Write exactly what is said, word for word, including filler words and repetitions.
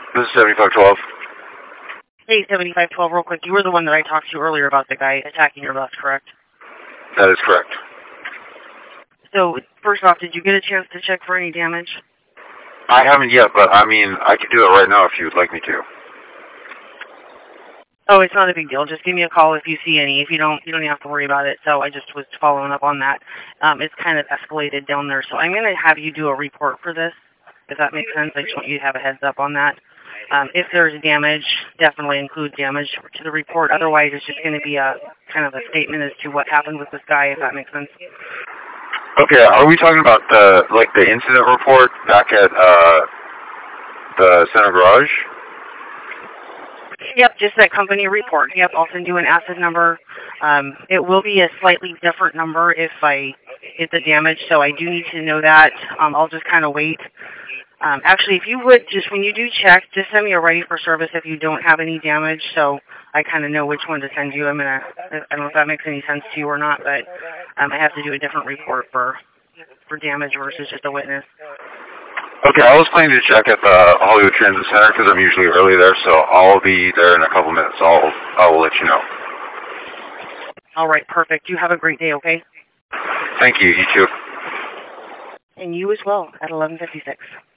This is seventy-five twelve. Hey, seventy-five twelve, real quick. You were the one that I talked to earlier about the guy attacking your bus, correct? That is correct. So, first off, did you get a chance to check for any damage? I haven't yet, but I mean, I could do it right now if you would like me to. Oh, it's not a big deal. Just give me a call if you see any. If you don't, you don't even have to worry about it. So I just was following up on that. Um, it's kind of escalated down there. So I'm going to have you do a report for this, if that makes sense. I just want you to have a heads up on that. Um, if there's damage, definitely include damage to the report. Otherwise, it's just going to be a kind of a statement as to what happened with this guy, if that makes sense. Okay, are we talking about the like the incident report back at uh, the Center Garage? Yep, just that company report. Yep, I'll send you an asset number. Um, it will be a slightly different number if I hit the damage, so I do need to know that. Um, I'll just kind of wait. Um, actually, if you would, just when you do check, just send me a ready for service if you don't have any damage, so I kind of know which one to send you. I'm gonna, I don't know if that makes any sense to you or not, but um, I have to do a different report for for damage versus just a witness. Okay, I was planning to check at the Hollywood Transit Center because I'm usually early there, so I'll be there in a couple minutes. I'll I will let you know. All right, perfect. You have a great day, okay? Thank you. You too. And you as well at eleven fifty-six.